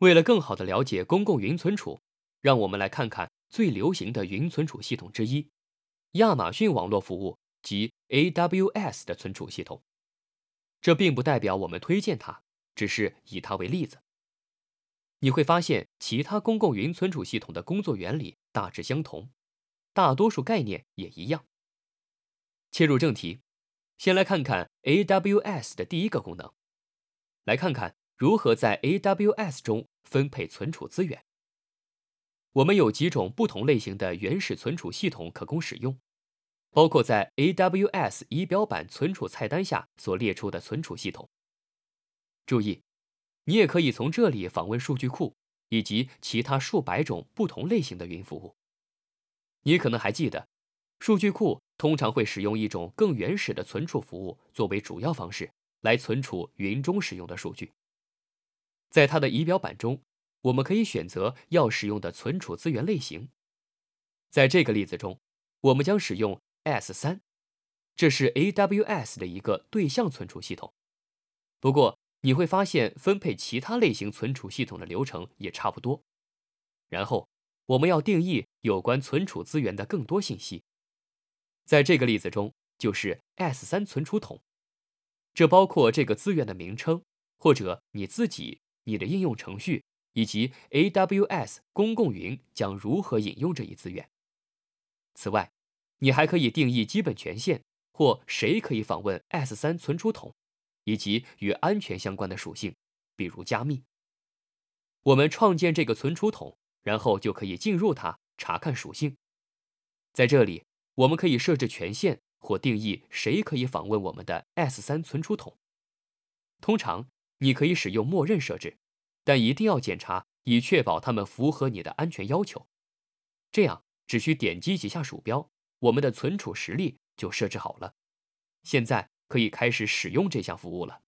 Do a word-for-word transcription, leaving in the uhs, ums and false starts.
为了更好地了解公共云存储，让我们来看看最流行的云存储系统之一——亚马逊网络服务及 A W S 的存储系统。这并不代表我们推荐它，只是以它为例子。你会发现，其他公共云存储系统的工作原理大致相同，大多数概念也一样。切入正题，先来看看 A W S 的第一个功能，来看看如何在 A W S 中分配存储资源。我们有几种不同类型的原始存储系统可供使用，包括在 A W S 仪表板存储菜单下所列出的存储系统。注意，你也可以从这里访问数据库以及其他数百种不同类型的云服务。你可能还记得，数据库通常会使用一种更原始的存储服务作为主要方式来存储云中使用的数据。在它的仪表板中，我们可以选择要使用的存储资源类型。在这个例子中，我们将使用 S 三， 这是 A W S 的一个对象存储系统。不过，你会发现分配其他类型存储系统的流程也差不多。然后，我们要定义有关存储资源的更多信息。在这个例子中，就是 S 三 存储筒，这包括这个资源的名称，或者你自己、你的应用程序，以及 A W S 公共云将如何引用这一资源。此外，你还可以定义基本权限，或谁可以访问 S 三 存储筒，以及与安全相关的属性，比如加密。我们创建这个存储筒，然后就可以进入它查看属性。在这里，我们可以设置权限或定义谁可以访问我们的 S 三 存储筒。通常，你可以使用默认设置，但一定要检查，以确保它们符合你的安全要求。这样，只需点击几下鼠标，我们的存储实例就设置好了。现在可以开始使用这项服务了。